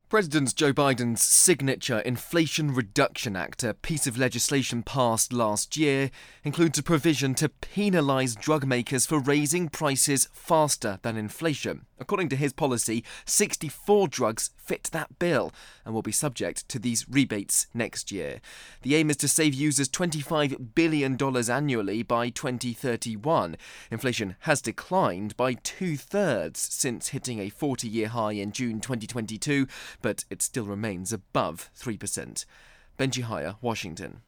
President Joe Biden's signature Inflation Reduction Act, a piece of legislation passed last year, includes a provision to penalise drug makers for raising prices faster than inflation. According to his policy, 64 drugs fit that bill and will be subject to these rebates next year. The aim is to save users $25 billion annually by 2031. Inflation has declined by 2/3 since hitting a 40-year high in June 2022, but it still remains above 3%. Benji Haya, Washington.